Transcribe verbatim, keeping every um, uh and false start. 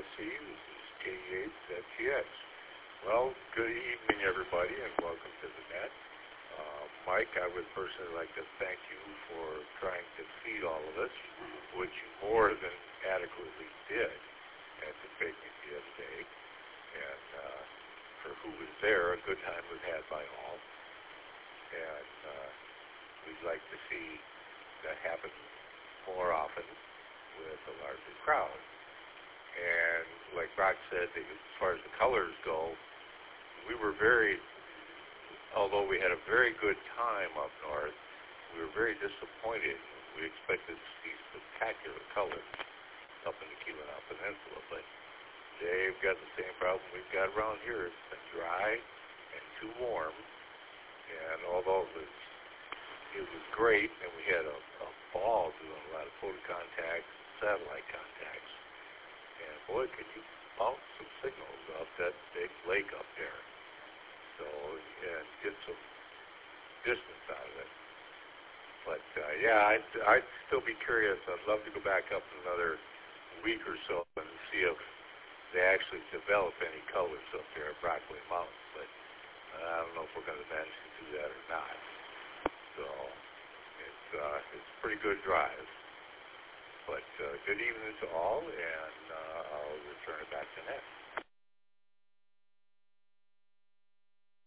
C. This is K E eight Z T X. Well, good evening, everybody, and welcome to the net. Uh, Mike, I would personally like to thank you for trying to feed all of us, which you more than adequately did at the picnic the other day. And uh, for who was there, a good time was had by all. And uh, we'd like to see that happen more often with a larger crowd. And like Brock said, as far as the colors go, we were very, although we had a very good time up north, we were very disappointed. We expected to see spectacular colors up in the Keweenaw Peninsula, but they've got the same problem we've got around here. It's been dry and too warm, and although it was, it was great, and we had a, a ball doing a lot of photo contacts, satellite contacts, and boy, could you bounce some signals up that big lake up there. So, and get some distance out of it. But, uh, yeah, I'd, I'd still be curious. I'd love to go back up in another week or so and see if they actually develop any colors up there at Brockway Mountain. But uh, I don't know if we're going to manage to do that or not. So, it's, uh, it's a pretty good drive. But uh, good evening to all, and uh, I'll return it back to Ned.